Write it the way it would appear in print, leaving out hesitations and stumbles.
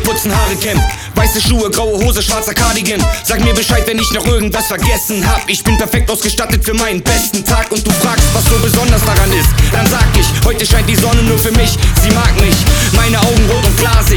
putzen, Haare kämmen. Weiße Schuhe, graue Hose, schwarzer Cardigan. Sag mir Bescheid, wenn ich noch irgendwas vergessen hab. Ich bin perfekt ausgestattet für meinen besten Tag. Und du fragst, was so besonders daran ist. Dann sag ich, heute scheint die Sonne nur für mich. Sie mag mich, meine Augen rot und klar